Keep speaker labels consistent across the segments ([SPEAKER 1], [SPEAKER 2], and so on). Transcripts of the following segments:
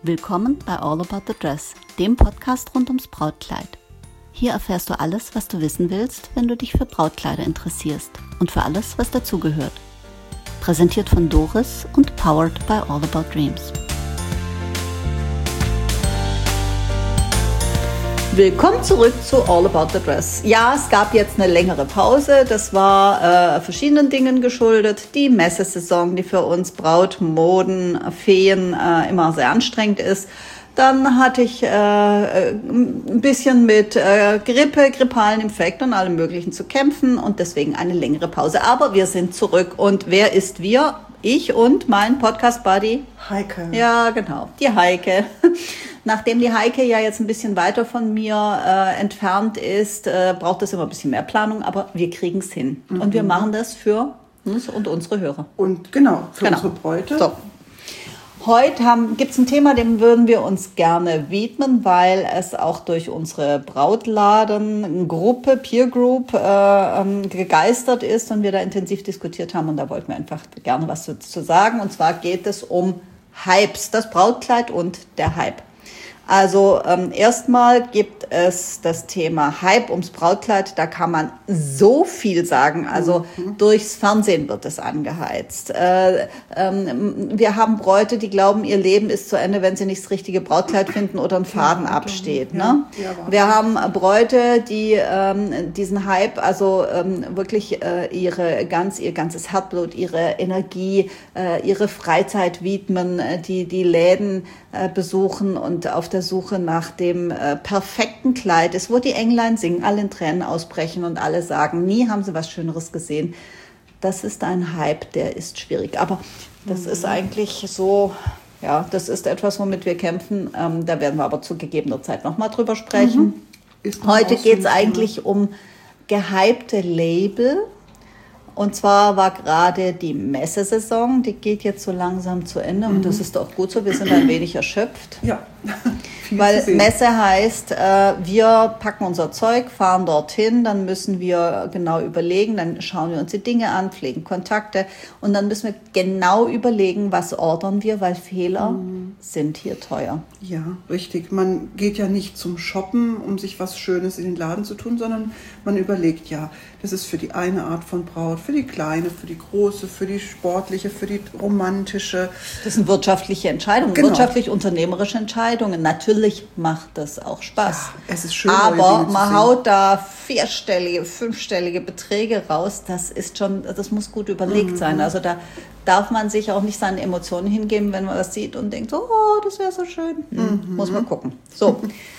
[SPEAKER 1] Willkommen bei All About the Dress, dem Podcast rund ums Brautkleid. Hier erfährst du alles, was du wissen willst, wenn du dich für Brautkleider interessierst und für alles, was dazugehört. Präsentiert von Doris und powered by All About Dreams. Willkommen zurück zu All About the Dress. Ja, es gab jetzt eine längere Pause. Das war verschiedenen Dingen geschuldet. Die Messesaison, die für uns Brautmoden, Feen immer sehr anstrengend ist. Dann hatte ich ein bisschen mit grippalen Infekten und allem Möglichen zu kämpfen und deswegen eine längere Pause. Aber wir sind zurück. Und wer ist wir? Ich und mein Podcast-Buddy
[SPEAKER 2] Heike.
[SPEAKER 1] Ja, genau, die Heike. Nachdem die Heike ja jetzt ein bisschen weiter von mir entfernt ist, braucht es immer ein bisschen mehr Planung, aber wir kriegen es hin. Mhm. Und wir machen das für uns und unsere Hörer.
[SPEAKER 2] Und genau, für unsere Bräute.
[SPEAKER 1] So. Heute gibt es ein Thema, dem würden wir uns gerne widmen, weil es auch durch unsere Brautladengruppe, Peer Group, gegeistert ist und wir da intensiv diskutiert haben. Und da wollten wir einfach gerne was zu sagen. Und zwar geht es um Hypes, das Brautkleid und der Hype. Also erstmal gibt es das Thema Hype ums Brautkleid, da kann man so viel sagen, also durchs Fernsehen wird es angeheizt. Wir haben Bräute, die glauben, ihr Leben ist zu Ende, wenn sie nicht das richtige Brautkleid finden oder ein Faden absteht. Ne? Ja, wir haben Bräute, die diesen Hype, also wirklich ihr ganzes Herzblut, ihre Energie, ihre Freizeit widmen, die Läden besuchen und auf der Suche nach dem perfekten Kleid ist, wo die Englein singen, alle in Tränen ausbrechen und alle sagen, nie haben sie was Schöneres gesehen. Das ist ein Hype, der ist schwierig. Aber das ist eigentlich so, ja, das ist etwas, womit wir kämpfen. Da werden wir aber zu gegebener Zeit nochmal drüber sprechen. Heute geht es eigentlich um gehypte Label. Und zwar war gerade die Messesaison, die geht jetzt so langsam zu Ende und das ist auch gut so, wir sind ein wenig erschöpft.
[SPEAKER 2] Ja.
[SPEAKER 1] Weil Messe heißt, wir packen unser Zeug, fahren dorthin, dann müssen wir genau überlegen, dann schauen wir uns die Dinge an, pflegen Kontakte und dann müssen wir genau überlegen, was ordern wir, weil Fehler sind hier teuer.
[SPEAKER 2] Ja, richtig. Man geht ja nicht zum Shoppen, um sich was Schönes in den Laden zu tun, sondern man überlegt ja, das ist für die eine Art von Braut, für die kleine, für die große, für die sportliche, für die romantische.
[SPEAKER 1] Das sind wirtschaftliche Entscheidungen,
[SPEAKER 2] genau.
[SPEAKER 1] Wirtschaftlich-unternehmerische Entscheidungen. Natürlich macht das auch Spaß.
[SPEAKER 2] Ja, es ist schön,
[SPEAKER 1] aber man haut da 4-stellige, 5-stellige Beträge raus. Das muss gut überlegt sein. Also da darf man sich auch nicht seinen Emotionen hingeben, wenn man das sieht und denkt, oh, das wäre so schön. Muss man gucken. So,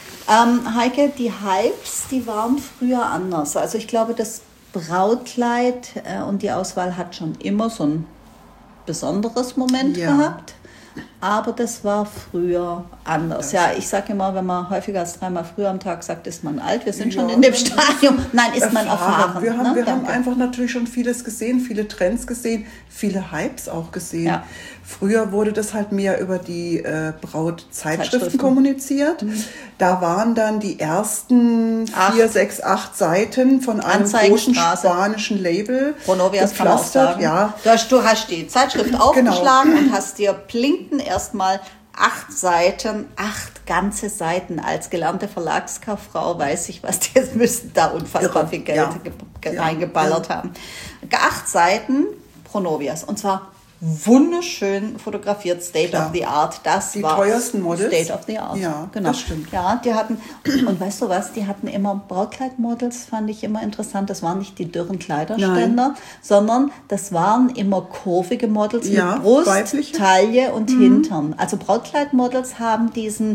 [SPEAKER 1] Heike, die Hypes, die waren früher anders. Also ich glaube, das Brautkleid und die Auswahl hat schon immer so ein besonderes Moment gehabt. Aber das war früher anders. Ja, ich sage immer, wenn man häufiger als 3-mal früher am Tag sagt, ist man alt. Wir sind schon in dem Stadium. Nein, ist man erfahren.
[SPEAKER 2] Wir haben einfach natürlich schon vieles gesehen, viele Trends gesehen, viele Hypes auch gesehen. Ja. Früher wurde das halt mehr über die Brautzeitschriften kommuniziert. Da waren dann die ersten 4, 6, 8 Seiten von einem großen spanischen Label.
[SPEAKER 1] Pronovias kann man auch sagen.
[SPEAKER 2] Ja.
[SPEAKER 1] Du hast die Zeitschrift aufgeschlagen und hast dir Plinken erstmal 8 Seiten, 8 ganze Seiten. Als gelernte Verlagskauffrau weiß ich, was die müssen da unfassbar viel Geld reingeballert haben. 8 Seiten Pronovias und zwar wunderschön fotografiert, State of the Art. Das
[SPEAKER 2] die
[SPEAKER 1] war
[SPEAKER 2] teuersten Models.
[SPEAKER 1] State of the Art.
[SPEAKER 2] Ja,
[SPEAKER 1] genau.
[SPEAKER 2] Das stimmt.
[SPEAKER 1] Ja, die hatten, und weißt du was, die hatten immer Brautkleidmodels, fand ich immer interessant. Das waren nicht die dürren Kleiderständer, sondern das waren immer kurvige Models mit Brust, weibliche. Taille und Hintern. Also Brautkleidmodels haben diesen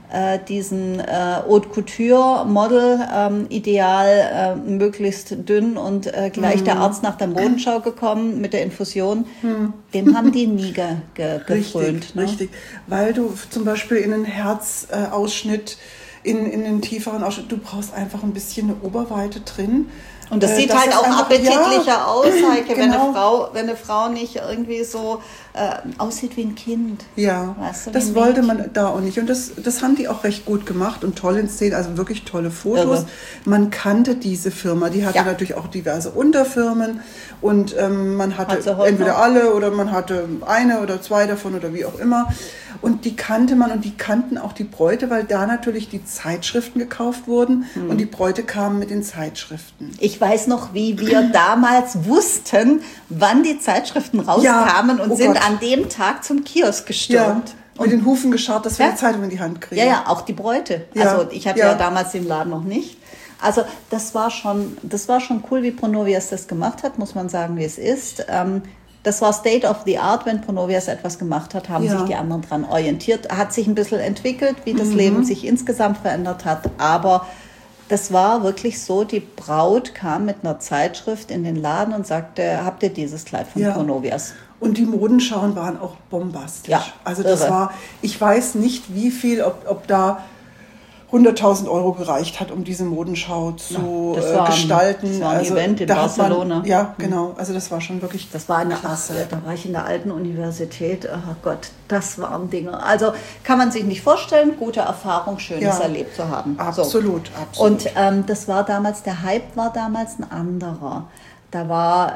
[SPEAKER 1] Haute Couture Model Ideal möglichst dünn und gleich der Arzt nach der Modenschau gekommen mit der Infusion, dem haben die nie gefrönt.
[SPEAKER 2] Richtig, weil du zum Beispiel in einen Herzausschnitt in den tieferen Ausschnitt. Du brauchst einfach ein bisschen eine Oberweite drin.
[SPEAKER 1] Und das sieht halt auch appetitlicher aus, Heike, genau. wenn eine Frau nicht irgendwie so aussieht wie ein Kind.
[SPEAKER 2] Ja, weißt du, das wollte man da auch nicht. Und das haben die auch recht gut gemacht und toll in Szenen, also wirklich tolle Fotos. Irre. Man kannte diese Firma, die hatte natürlich auch diverse Unterfirmen und man hatte entweder alle oder man hatte eine oder zwei davon oder wie auch immer. Und die kannte man und die kannten auch die Bräute, weil da natürlich die Zeitschriften gekauft wurden und die Bräute kamen mit den Zeitschriften.
[SPEAKER 1] Ich weiß noch, wie wir damals wussten, wann die Zeitschriften rauskamen und sind an dem Tag zum Kiosk gestürmt.
[SPEAKER 2] Ja, mit den Hufen gescharrt, dass wir die Zeitung in die Hand kriegen.
[SPEAKER 1] Ja, auch die Bräute. Ja, also ich hatte ja damals den Laden noch nicht. Also das war schon cool, wie Pronovias das gemacht hat, muss man sagen, wie es ist. Das war State of the Art, wenn Pronovias etwas gemacht hat, haben sich die anderen dran orientiert. Hat sich ein bisschen entwickelt, wie das Leben sich insgesamt verändert hat, aber das war wirklich so, die Braut kam mit einer Zeitschrift in den Laden und sagte, habt ihr dieses Kleid von Pronovias?
[SPEAKER 2] Und die Modenschauen waren auch bombastisch. Ja, also das war, ich weiß nicht, wie viel, ob da 100.000 Euro gereicht hat, um diese Modenschau zu gestalten.
[SPEAKER 1] Das war ein Event in Barcelona.
[SPEAKER 2] Genau. Also das war schon wirklich klasse.
[SPEAKER 1] Da war ich in der alten Universität. Oh Gott, das waren Dinge. Also kann man sich nicht vorstellen, gute Erfahrung, Schönes erlebt zu haben.
[SPEAKER 2] Absolut.
[SPEAKER 1] Und das war damals, der Hype war damals ein anderer. Da war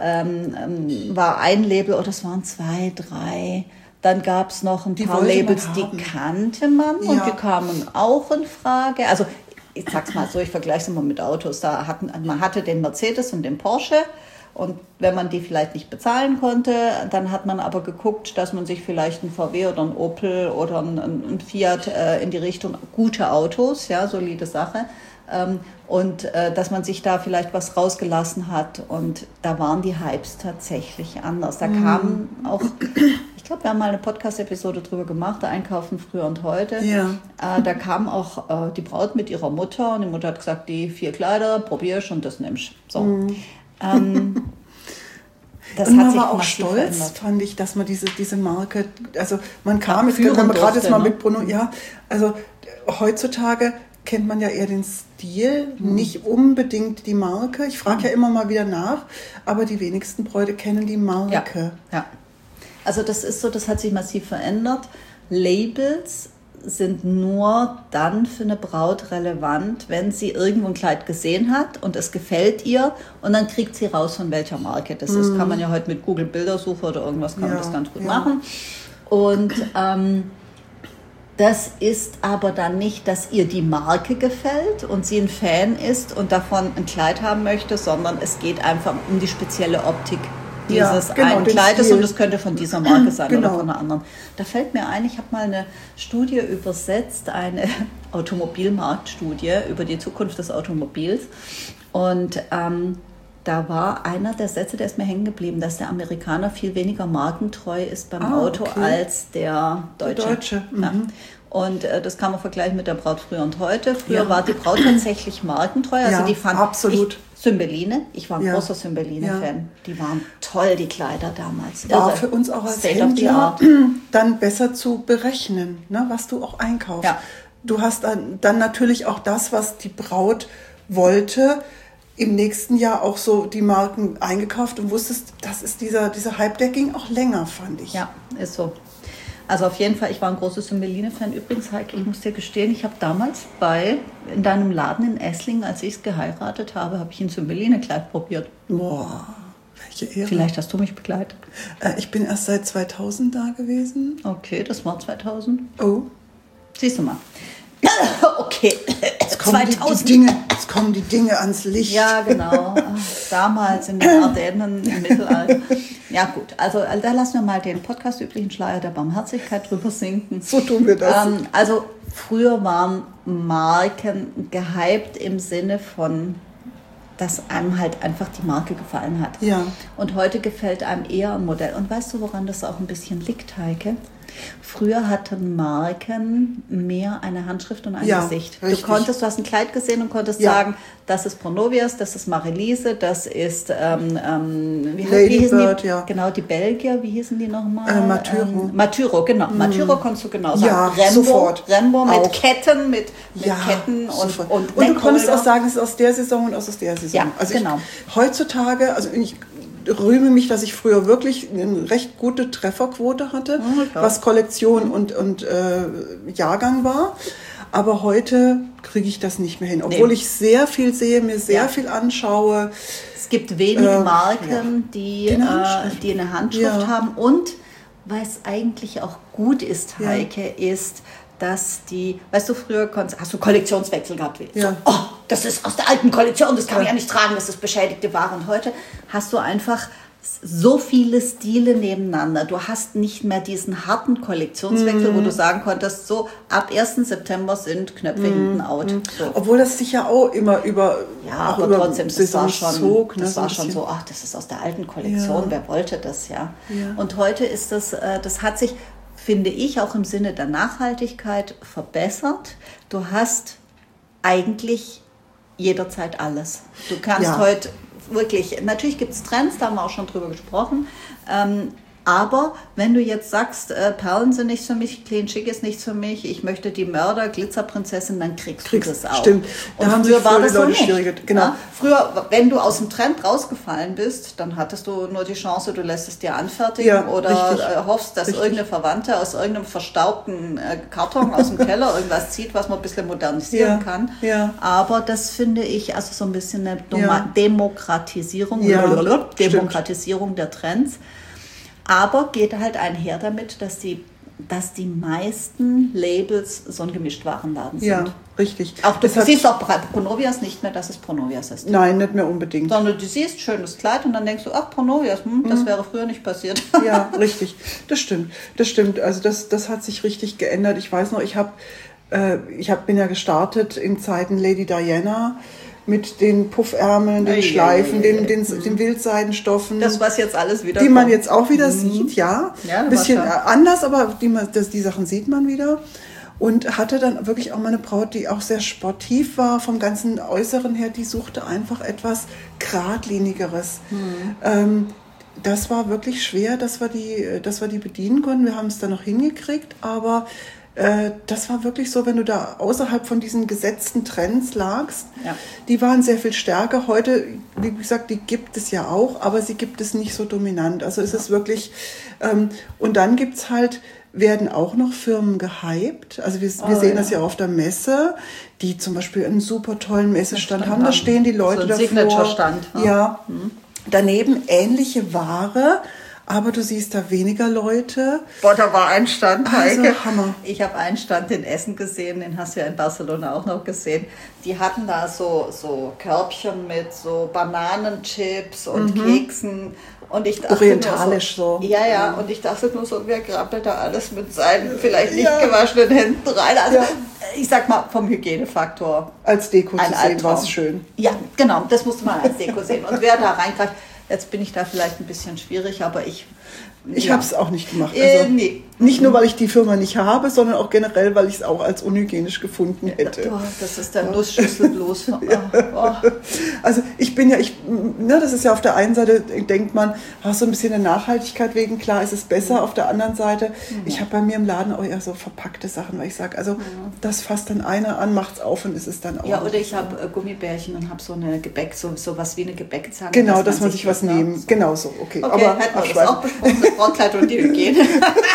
[SPEAKER 1] ein Label, oder es waren 2, 3. Dann gab es noch ein paar Labels, die kannte man und die kamen auch in Frage. Also ich sag's mal so, ich vergleiche es immer mit Autos. Man hatte den Mercedes und den Porsche und wenn man die vielleicht nicht bezahlen konnte, dann hat man aber geguckt, dass man sich vielleicht einen VW oder einen Opel oder einen Fiat in die Richtung, gute Autos, ja, solide Sache. Und dass man sich da vielleicht was rausgelassen hat und da waren die Hypes tatsächlich anders. Da kamen auch, ich glaube, wir haben mal eine Podcast-Episode drüber gemacht, Einkaufen früher und heute. Ja. Da kam auch die Braut mit ihrer Mutter und die Mutter hat gesagt, die 4 Kleider probierst und das nimmst. So.
[SPEAKER 2] Das und man war auch stolz, verändert. Fand ich, dass man diese Marke, also man kam, gerade jetzt mal mit Bruno, also heutzutage kennt man ja eher den Stil, nicht unbedingt die Marke. Ich frage ja immer mal wieder nach, aber die wenigsten Bräute kennen die Marke.
[SPEAKER 1] Ja. Also das ist so, das hat sich massiv verändert. Labels sind nur dann für eine Braut relevant, wenn sie irgendwo ein Kleid gesehen hat und es gefällt ihr und dann kriegt sie raus, von welcher Marke das ist. Kann man ja heute mit Google Bildersuche oder irgendwas kann man das ganz gut machen. Und das ist aber dann nicht, dass ihr die Marke gefällt und sie ein Fan ist und davon ein Kleid haben möchte, sondern es geht einfach um die spezielle Optik dieses einen Kleides und es könnte von dieser Marke sein oder von einer anderen. Da fällt mir ein, ich habe mal eine Studie übersetzt, eine Automobilmarktstudie über die Zukunft des Automobils und da war einer der Sätze, der ist mir hängen geblieben, dass der Amerikaner viel weniger markentreu ist beim Auto als der Deutsche. Ja. Und das kann man vergleichen mit der Braut früher und heute. Früher war die Braut tatsächlich markentreu. Also die fand
[SPEAKER 2] absolut.
[SPEAKER 1] Cymbeline. Ich war ein großer Cymbeline-Fan. Die waren toll, die Kleider damals.
[SPEAKER 2] War für uns auch als Händler dann besser zu berechnen, ne, was du auch einkaufst. Ja. Du hast dann natürlich auch das, was die Braut wollte, im nächsten Jahr auch so die Marken eingekauft und wusstest, das ist dieser Hype, der ging auch länger, fand ich.
[SPEAKER 1] Ja, ist so. Also auf jeden Fall, ich war ein großer Cymbeline-Fan. Übrigens, Heike, ich muss dir gestehen, ich habe damals in deinem Laden in Esslingen, als ich es geheiratet habe, habe ich ein Cymbeline-Kleid probiert.
[SPEAKER 2] Boah, welche Ehre.
[SPEAKER 1] Vielleicht hast du mich begleitet.
[SPEAKER 2] Ich bin erst seit 2000 da gewesen.
[SPEAKER 1] Okay, das war 2000.
[SPEAKER 2] Oh.
[SPEAKER 1] Siehst du mal. Okay,
[SPEAKER 2] jetzt kommen jetzt kommen die Dinge ans Licht.
[SPEAKER 1] Ja, genau. Damals in den Ardennen im Mittelalter. Ja gut, also da lassen wir mal den podcast-üblichen Schleier der Barmherzigkeit drüber sinken.
[SPEAKER 2] So tun wir das.
[SPEAKER 1] Also früher waren Marken gehypt im Sinne von, dass einem halt einfach die Marke gefallen hat.
[SPEAKER 2] Ja.
[SPEAKER 1] Und heute gefällt einem eher ein Modell. Und weißt du, woran das auch ein bisschen liegt, Heike? Früher hatten Marken mehr eine Handschrift und ein Gesicht.
[SPEAKER 2] Richtig.
[SPEAKER 1] Du hast ein Kleid gesehen und konntest sagen, das ist Pronovias, das ist Marilise, das ist
[SPEAKER 2] Ladybird,
[SPEAKER 1] genau, die Belgier, wie hießen die nochmal?
[SPEAKER 2] Matyro.
[SPEAKER 1] Matyro, genau. Matyro konntest du genau sagen.
[SPEAKER 2] Ja,
[SPEAKER 1] Rembo,
[SPEAKER 2] sofort.
[SPEAKER 1] Rembo mit
[SPEAKER 2] auch.
[SPEAKER 1] Ketten, mit Ketten und
[SPEAKER 2] du konntest auch sagen, es ist aus der Saison und aus der Saison.
[SPEAKER 1] Ja,
[SPEAKER 2] also
[SPEAKER 1] genau.
[SPEAKER 2] Heutzutage, also ich rühme mich, dass ich früher wirklich eine recht gute Trefferquote hatte, was Kollektion und Jahrgang war. Aber heute kriege ich das nicht mehr hin, obwohl ich sehr viel sehe, mir sehr viel anschaue.
[SPEAKER 1] Es gibt wenige Marken, die eine Handschrift haben. Und was eigentlich auch gut ist, Heike, ist, dass weißt du, früher hast du Kollektionswechsel gehabt. So, das ist aus der alten Kollektion, das kann man ja nicht tragen, das ist beschädigte Ware. Und heute hast du einfach so viele Stile nebeneinander. Du hast nicht mehr diesen harten Kollektionswechsel, wo du sagen konntest, so ab 1. September sind Knöpfe hinten out. So.
[SPEAKER 2] Obwohl das sich ja auch immer über
[SPEAKER 1] aber trotzdem, das war schon
[SPEAKER 2] so,
[SPEAKER 1] ach, das ist aus der alten Kollektion, wer wollte das, Und heute ist das hat sich, finde ich, auch im Sinne der Nachhaltigkeit verbessert. Du hast eigentlich jederzeit alles. Du kannst heute wirklich, natürlich gibt es Trends, da haben wir auch schon drüber gesprochen, aber wenn du jetzt sagst, Perlen sind nichts für mich, Clean Chic ist nichts für mich, ich möchte die Glitterprinzessin, dann kriegst du das auch.
[SPEAKER 2] Stimmt.
[SPEAKER 1] Und früher war das so nicht.
[SPEAKER 2] Genau.
[SPEAKER 1] Ja? Früher, wenn du aus dem Trend rausgefallen bist, dann hattest du nur die Chance, du lässt es dir anfertigen oder hoffst, dass irgendeine Verwandte aus irgendeinem verstaubten Karton aus dem Keller irgendwas zieht, was man ein bisschen modernisieren kann.
[SPEAKER 2] Ja.
[SPEAKER 1] Aber das finde ich also so ein bisschen eine Demokratisierung der Trends. Aber geht halt einher damit, dass die meisten Labels so ein Gemischtwarenladen sind.
[SPEAKER 2] Ja, richtig.
[SPEAKER 1] Auch du siehst auch Pronovias nicht mehr, dass es Pronovias ist.
[SPEAKER 2] Nein, nicht mehr unbedingt.
[SPEAKER 1] Sondern du siehst schönes Kleid und dann denkst du, ach, Pronovias, das wäre früher nicht passiert.
[SPEAKER 2] Ja, richtig. Das stimmt. Also das hat sich richtig geändert. Ich weiß noch, bin ja gestartet in Zeiten Lady Diana, mit den Puffärmeln, den Schleifen, den Wildseidenstoffen.
[SPEAKER 1] Das, was jetzt alles wieder
[SPEAKER 2] die man jetzt auch wieder sieht, ein bisschen anders, aber die Sachen sieht man wieder. Und hatte dann wirklich auch mal eine Braut, die auch sehr sportiv war, vom ganzen Äußeren her, die suchte einfach etwas Geradlinigeres. Das war wirklich schwer, dass wir die bedienen konnten. Wir haben es dann noch hingekriegt, aber das war wirklich so, wenn du da außerhalb von diesen gesetzten Trends lagst, die waren sehr viel stärker. Heute, wie gesagt, die gibt es ja auch, aber sie gibt es nicht so dominant. Also es ist wirklich, und dann gibt's halt, werden auch noch Firmen gehypt. Also wir sehen das ja auf der Messe, die zum Beispiel einen super tollen Messestand haben. Da stehen die Leute davor.
[SPEAKER 1] Signature-Stand.
[SPEAKER 2] Daneben ähnliche Ware, aber du siehst da weniger Leute.
[SPEAKER 1] Boah, da war ein Stand, Heike.
[SPEAKER 2] Also Hammer.
[SPEAKER 1] Ich habe einen Stand in Essen gesehen, den hast du ja in Barcelona auch noch gesehen. Die hatten da so Körbchen mit so Bananenchips und Keksen. Und ich dachte
[SPEAKER 2] orientalisch so.
[SPEAKER 1] Ja, und ich dachte nur so, wer grabbelt da alles mit seinen vielleicht nicht gewaschenen Händen rein? Also ich sag mal, vom Hygienefaktor.
[SPEAKER 2] Als Deko zu sehen war es schön.
[SPEAKER 1] Ja, genau, das musste man als Deko sehen. Und wer da reingreift, jetzt bin ich da vielleicht ein bisschen schwierig, aber ich
[SPEAKER 2] habe es auch nicht gemacht. Also nicht nur, weil ich die Firma nicht habe, sondern auch generell, weil ich es auch als unhygienisch gefunden hätte.
[SPEAKER 1] Das ist der Nussschüssel bloß.
[SPEAKER 2] Also das ist ja auf der einen Seite, denkt man, so ein bisschen der Nachhaltigkeit wegen, klar ist es besser. Auf der anderen Seite, ich habe bei mir im Laden auch eher so verpackte Sachen, weil ich sage, also das fasst dann einer an, macht's auf und ist es dann auch.
[SPEAKER 1] Ja, oder ich habe Gummibärchen und habe so eine so was wie eine Gebäckzange.
[SPEAKER 2] Genau, dass man sich was nehmen. Genau so, okay.
[SPEAKER 1] Aber hätten wir das auch besprochen, das Brautkleid und die Hygiene.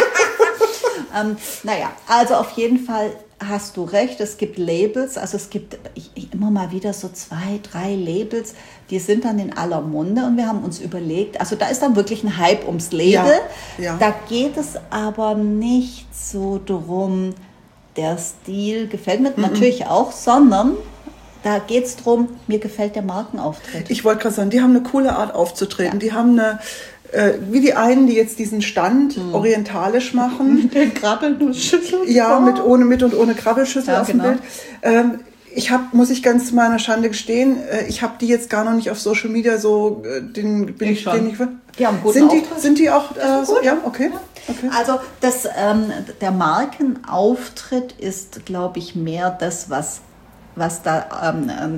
[SPEAKER 1] Also auf jeden Fall hast du recht, es gibt Labels, also es gibt immer mal wieder so 2, 3 Labels, die sind dann in aller Munde und wir haben uns überlegt, also da ist dann wirklich ein Hype ums Label, da geht es aber nicht so drum, der Stil gefällt mir natürlich auch, sondern da geht es darum, mir gefällt der Markenauftritt.
[SPEAKER 2] Ich wollte gerade sagen, die haben eine coole Art aufzutreten, die haben eine wie die einen, die jetzt diesen Stand orientalisch machen.
[SPEAKER 1] Mit den Krabbelnussschüsseln.
[SPEAKER 2] Ja, mit und ohne Krabbelschüssel auf dem Bild. muss ich ganz zu meiner Schande gestehen, ich habe die jetzt gar noch nicht auf Social Media so,
[SPEAKER 1] Die haben guten
[SPEAKER 2] sind die auch so? Ja, okay. Okay.
[SPEAKER 1] Also der Markenauftritt ist, glaube ich, mehr das, was da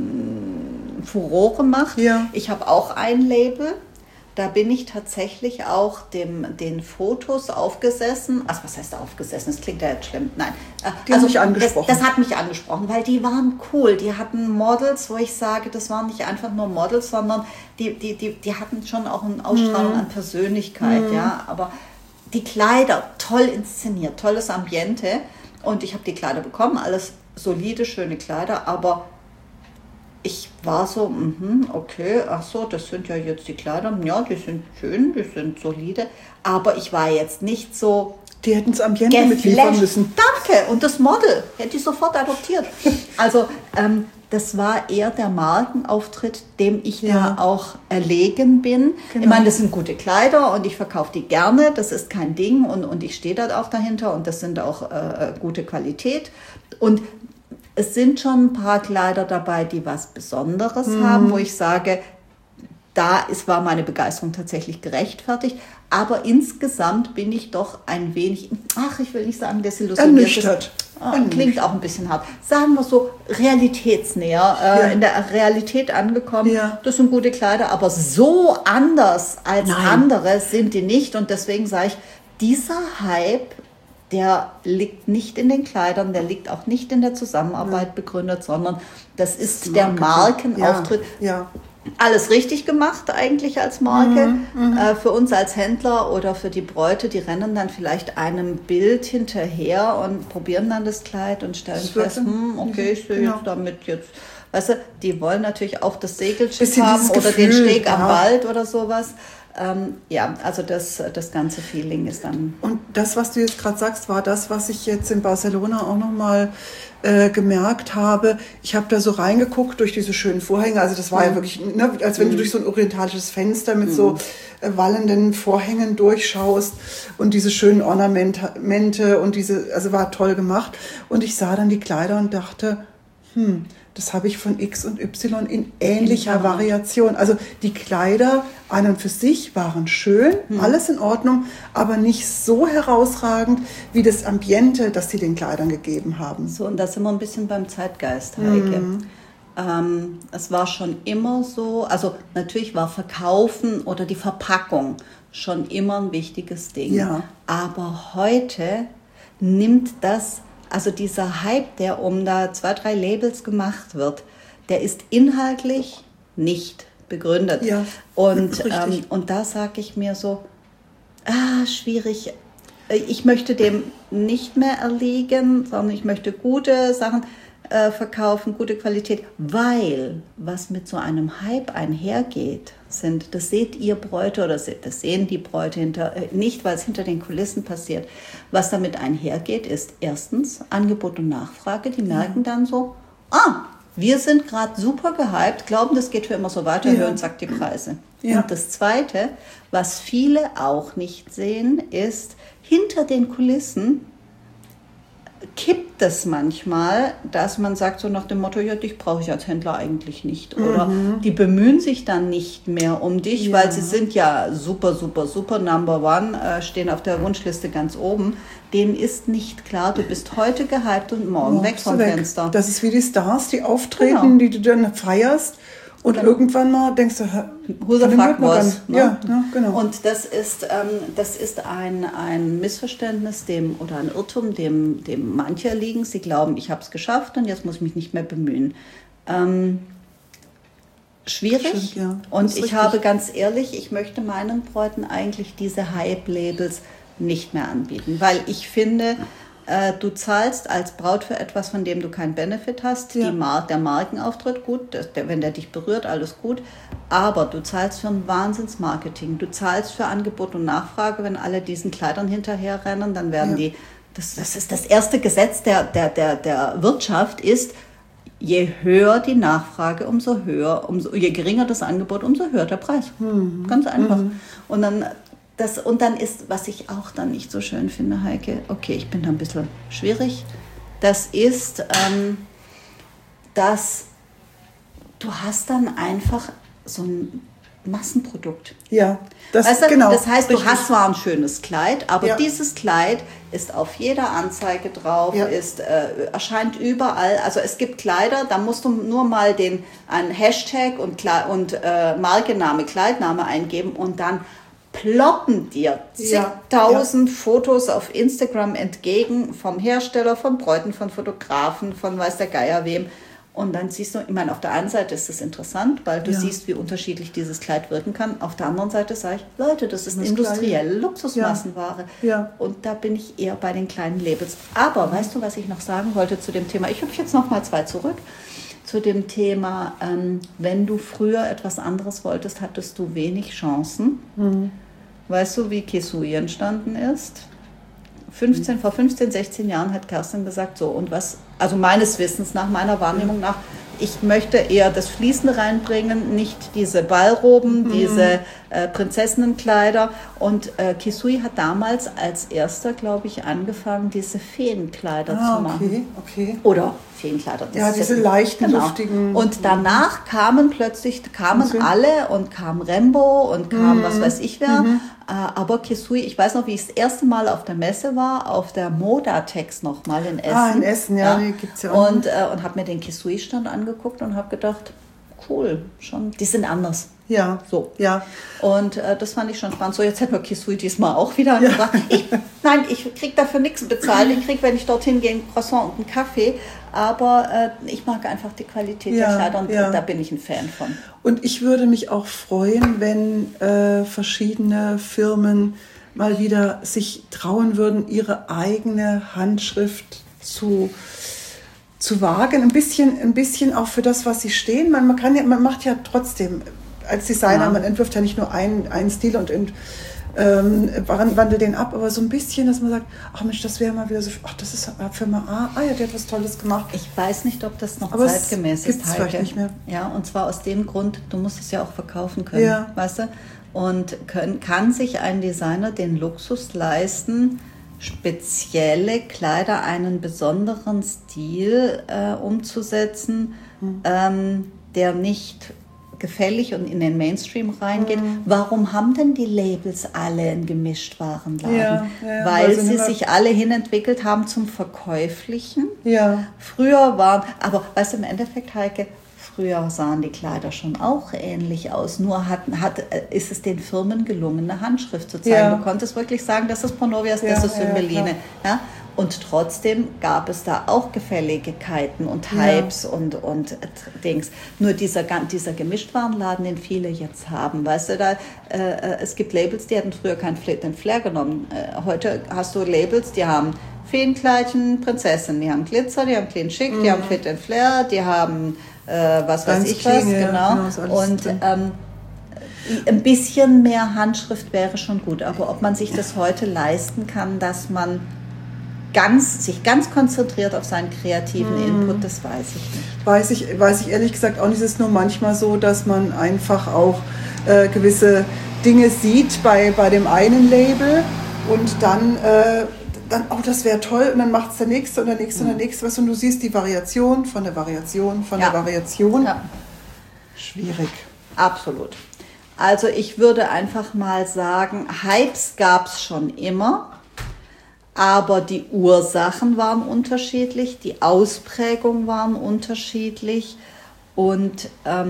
[SPEAKER 1] Furore macht.
[SPEAKER 2] Ja.
[SPEAKER 1] Ich habe auch ein Label. Da bin ich tatsächlich auch den Fotos aufgesessen. Also was heißt aufgesessen? Das klingt ja jetzt schlimm. Nein.
[SPEAKER 2] Die haben mich angesprochen.
[SPEAKER 1] Das hat mich angesprochen, weil die waren cool. Die hatten Models, wo ich sage, das waren nicht einfach nur Models, sondern die hatten schon auch eine Ausstrahlung an Persönlichkeit. Ja, aber die Kleider, toll inszeniert, tolles Ambiente. Und ich habe die Kleider bekommen, alles solide, schöne Kleider, aber ich war so, okay, ach so, das sind ja jetzt die Kleider, ja, die sind schön, die sind solide, aber ich war jetzt nicht so
[SPEAKER 2] die hätten das Ambiente mitliefern müssen.
[SPEAKER 1] Danke, und das Model hätte ich sofort adoptiert. Also das war eher der Markenauftritt, dem ich da auch erlegen bin. Genau. Ich meine, das sind gute Kleider und ich verkaufe die gerne, das ist kein Ding und ich stehe da auch dahinter und das sind auch gute Qualität. Und es sind schon ein paar Kleider dabei, die was Besonderes haben, wo ich sage, war meine Begeisterung tatsächlich gerechtfertigt. Aber insgesamt bin ich doch ein wenig, ich will nicht sagen desillusioniert.
[SPEAKER 2] Ernüchtert.
[SPEAKER 1] Klingt auch ein bisschen hart. Sagen wir so, realitätsnäher, in der Realität angekommen.
[SPEAKER 2] Ja.
[SPEAKER 1] Das sind gute Kleider, aber so anders als andere sind die nicht. Und deswegen sage ich, dieser Hype, der liegt nicht in den Kleidern, der liegt auch nicht in der Zusammenarbeit begründet, sondern das ist der Markenauftritt.
[SPEAKER 2] Ja.
[SPEAKER 1] Alles richtig gemacht eigentlich als Marke. Für uns als Händler oder für die Bräute, die rennen dann vielleicht einem Bild hinterher und probieren dann das Kleid und stellen fest, okay, ich sehe jetzt damit jetzt, weißt du, die wollen natürlich auch das Segelschiff haben oder den Steg am Wald oder sowas. Also das ganze Feeling ist dann...
[SPEAKER 2] Und das, was du jetzt gerade sagst, war das, was ich jetzt in Barcelona auch nochmal gemerkt habe. Ich habe da so reingeguckt durch diese schönen Vorhänge. Also das war ja wirklich, als wenn du durch so ein orientalisches Fenster mit so wallenden Vorhängen durchschaust und diese schönen Ornamente und also war toll gemacht. Und ich sah dann die Kleider und dachte, das habe ich von X und Y in ähnlicher Variation. Also die Kleider an und für sich waren schön, alles in Ordnung, aber nicht so herausragend wie das Ambiente, das sie den Kleidern gegeben haben.
[SPEAKER 1] So, und da sind wir ein bisschen beim Zeitgeist, Heike. Es war schon immer so, also natürlich war Verkaufen oder die Verpackung schon immer ein wichtiges Ding.
[SPEAKER 2] Ja.
[SPEAKER 1] Aber heute nimmt das... Also dieser Hype, der um da 2, 3 Labels gemacht wird, der ist inhaltlich nicht begründet.
[SPEAKER 2] Ja,
[SPEAKER 1] und da sage ich mir so, schwierig. Ich möchte dem nicht mehr erliegen, sondern ich möchte gute Sachen verkaufen, gute Qualität, weil was mit so einem Hype einhergeht, das seht ihr Bräute oder das sehen die Bräute nicht, weil es hinter den Kulissen passiert. Was damit einhergeht, ist erstens Angebot und Nachfrage. Die merken dann so, wir sind gerade super gehypt, glauben, das geht für immer so weiter, hören, sagt die Preise. Ja. Und das Zweite, was viele auch nicht sehen, ist, hinter den Kulissen kippt es manchmal, dass man sagt so nach dem Motto, ja, dich brauche ich als Händler eigentlich nicht. Oder die bemühen sich dann nicht mehr um dich, weil sie sind ja super, super, super Number One, stehen auf der Wunschliste ganz oben. Denen ist nicht klar, du bist heute gehypt und morgen weg vom Fenster.
[SPEAKER 2] Das ist wie die Stars, die auftreten, die du dann feierst. Und irgendwann mal denkst du,
[SPEAKER 1] who the fuck was? Ne?
[SPEAKER 2] Ja, genau.
[SPEAKER 1] Und das ist ein Missverständnis oder ein Irrtum, dem manche erliegen. Sie glauben, ich habe es geschafft und jetzt muss ich mich nicht mehr bemühen. Schwierig.
[SPEAKER 2] Stimmt, ja.
[SPEAKER 1] Und ich habe ganz ehrlich, ich möchte meinen Bräuten eigentlich diese Hype-Labels nicht mehr anbieten, weil ich finde, du zahlst als Braut für etwas, von dem du keinen Benefit hast. Der Markenauftritt, gut, wenn der dich berührt, alles gut. Aber du zahlst für ein Wahnsinnsmarketing. Du zahlst für Angebot und Nachfrage. Wenn alle diesen Kleidern hinterherrennen, dann werden das ist das erste Gesetz der Wirtschaft ist, je höher die Nachfrage, je geringer das Angebot, umso höher der Preis. Ganz einfach. Und dann ist, was ich auch dann nicht so schön finde, Heike, okay, ich bin da ein bisschen schwierig, das ist dass du hast dann einfach so ein Massenprodukt.
[SPEAKER 2] Ja, das
[SPEAKER 1] weißt du,
[SPEAKER 2] genau.
[SPEAKER 1] Das heißt,
[SPEAKER 2] richtig.
[SPEAKER 1] Du hast zwar ein schönes Kleid, aber dieses Kleid ist auf jeder Anzeige drauf, erscheint überall. Also es gibt Kleider, da musst du nur mal einen Hashtag und Markenname, Kleidname eingeben und dann ploppen dir zigtausend Fotos auf Instagram entgegen vom Hersteller, von Bräuten, von Fotografen, von weiß der Geier wem. Und dann siehst du, ich meine, auf der einen Seite ist es interessant, weil du siehst, wie unterschiedlich dieses Kleid wirken kann. Auf der anderen Seite sage ich, Leute, das ist industrielle Luxusmassenware. Ja. Und da bin ich eher bei den kleinen Labels. Aber weißt du, was ich noch sagen wollte zu dem Thema? Ich hüpfe jetzt noch mal 2 zurück. Zu dem Thema, wenn du früher etwas anderes wolltest, hattest du wenig Chancen. Weißt du, wie Kesui entstanden ist? Vor 15, 16 Jahren hat Kerstin gesagt, so und was, also meines Wissens nach, meiner Wahrnehmung nach, ich möchte eher das Fließende reinbringen, nicht diese Ballroben, diese Prinzessinnenkleider. Und Kesui hat damals als erster, glaube ich, angefangen, diese Feenkleider zu machen.
[SPEAKER 2] Okay.
[SPEAKER 1] Oder Feenkleider.
[SPEAKER 2] Ja, diese leichten, luftigen.
[SPEAKER 1] Und danach kamen alle und kam Rembo und kam was weiß ich wer. Aber Kesui, ich weiß noch, wie ich das erste Mal auf der Messe war, auf der Modatex nochmal in Essen.
[SPEAKER 2] In Essen, die gibt es ja auch.
[SPEAKER 1] Und habe mir den Kesui-Stand angeguckt und habe gedacht, cool, schon, die sind anders.
[SPEAKER 2] Ja.
[SPEAKER 1] So.
[SPEAKER 2] Ja.
[SPEAKER 1] Und das fand ich schon spannend. So, jetzt hätten wir Kesui diesmal auch wieder angebracht. Ich kriege dafür nichts bezahlt. Ich kriege, wenn ich dorthin gehe, ein Croissant und einen Kaffee. Aber ich mag einfach die Qualität der Kleider und da bin ich ein Fan von.
[SPEAKER 2] Und ich würde mich auch freuen, wenn verschiedene Firmen mal wieder sich trauen würden, ihre eigene Handschrift zu wagen. Ein bisschen auch für das, was sie stehen. Man macht ja trotzdem als Designer, man entwirft ja nicht nur einen Stil und wandelt den ab, aber so ein bisschen, dass man sagt, ach Mensch, das wäre mal wieder so, ach, das ist Firma A, ja, die hat was Tolles gemacht.
[SPEAKER 1] Ich weiß nicht, ob das noch
[SPEAKER 2] aber
[SPEAKER 1] zeitgemäß ist, Heike.
[SPEAKER 2] Vielleicht nicht mehr.
[SPEAKER 1] Ja, und zwar aus dem Grund, du musst es ja auch verkaufen können, weißt du? Und kann sich ein Designer den Luxus leisten, spezielle Kleider, einen besonderen Stil umzusetzen, der nicht gefällig und in den Mainstream reingeht. Warum haben denn die Labels alle einen Gemischtwarenladen? Weil sie sich alle hinentwickelt haben zum Verkäuflichen.
[SPEAKER 2] Ja.
[SPEAKER 1] Früher aber weißt du, im Endeffekt, Heike, früher sahen die Kleider schon auch ähnlich aus, nur ist es den Firmen gelungen, eine Handschrift zu zeigen. Ja. Du konntest wirklich sagen, das ist Pronovias, das ist Cymbeline. Ja? Und trotzdem gab es da auch Gefälligkeiten und Hypes und Dings. Nur dieser Gemischtwarenladen, den viele jetzt haben, weißt du, es gibt Labels, die hatten früher den Flair genommen. Heute hast du Labels, die haben Feenkleidchen, Prinzessin, die haben Glitzer, die haben Clean Chic, die haben Fit and Flair, die haben was weiß ich was, genau. Und ein bisschen mehr Handschrift wäre schon gut. Aber ob man sich das heute leisten kann, dass man sich ganz konzentriert auf seinen kreativen Input, das weiß ich nicht.
[SPEAKER 2] Weiß ich ehrlich gesagt auch nicht. Es ist nur manchmal so, dass man einfach auch gewisse Dinge sieht bei dem einen Label und dann das wäre toll und dann macht es der Nächste und der Nächste und der Nächste was und du siehst die Variation von der Variation von der Variation.
[SPEAKER 1] Ja.
[SPEAKER 2] Schwierig.
[SPEAKER 1] Absolut. Also ich würde einfach mal sagen, Hypes gab es schon immer, aber die Ursachen waren unterschiedlich, die Ausprägungen waren unterschiedlich und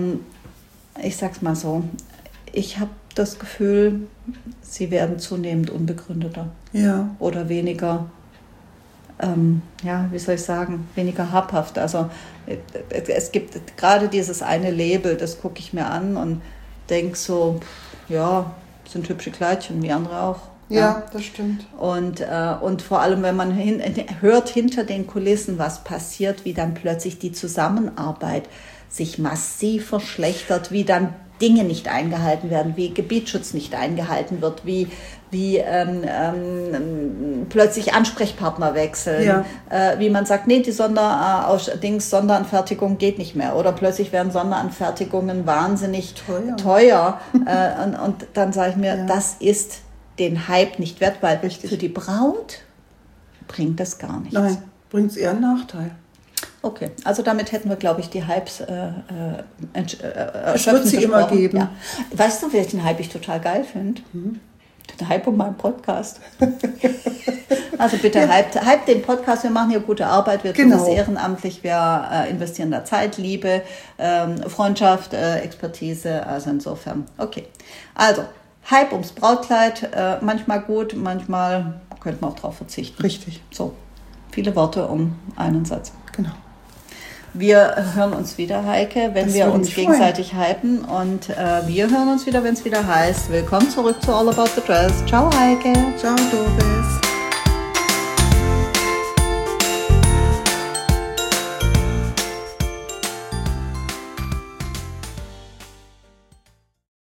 [SPEAKER 1] ich sag's mal so, ich habe das Gefühl, sie werden zunehmend unbegründeter oder weniger, weniger habhaft. Also es gibt gerade dieses eine Label, das gucke ich mir an und denke so, sind hübsche Kleidchen, wie andere auch.
[SPEAKER 2] Ja, das stimmt.
[SPEAKER 1] Und vor allem, wenn man hört hinter den Kulissen, was passiert, wie dann plötzlich die Zusammenarbeit sich massiv verschlechtert, wie dann Dinge nicht eingehalten werden, wie Gebietsschutz nicht eingehalten wird, wie plötzlich Ansprechpartner wechseln, wie man sagt, nee, die Sonderanfertigung geht nicht mehr oder plötzlich werden Sonderanfertigungen wahnsinnig teuer. Und dann sage ich mir, das ist den Hype nicht wert, weil für die Braut bringt das gar nichts.
[SPEAKER 2] Nein, bringt es eher einen Nachteil.
[SPEAKER 1] Okay, also damit hätten wir, glaube ich, die Hypes
[SPEAKER 2] es wird sie immer geben.
[SPEAKER 1] Ja. Weißt du, welchen Hype ich total geil finde? Den Hype um meinen Podcast. Also bitte hype den Podcast, wir machen hier gute Arbeit, wir tun das ehrenamtlich, wir investieren da Zeit, Liebe, Freundschaft, Expertise, also insofern. Okay, also Hype ums Brautkleid, manchmal gut, manchmal könnte man auch drauf verzichten.
[SPEAKER 2] Richtig.
[SPEAKER 1] So, viele Worte um einen Satz.
[SPEAKER 2] Genau.
[SPEAKER 1] Wir hören uns wieder, Heike, wenn wir uns gegenseitig hypen. Und wir hören uns wieder, wenn es wieder heißt, willkommen zurück zu All About the Dress. Ciao, Heike.
[SPEAKER 2] Ciao, Doris.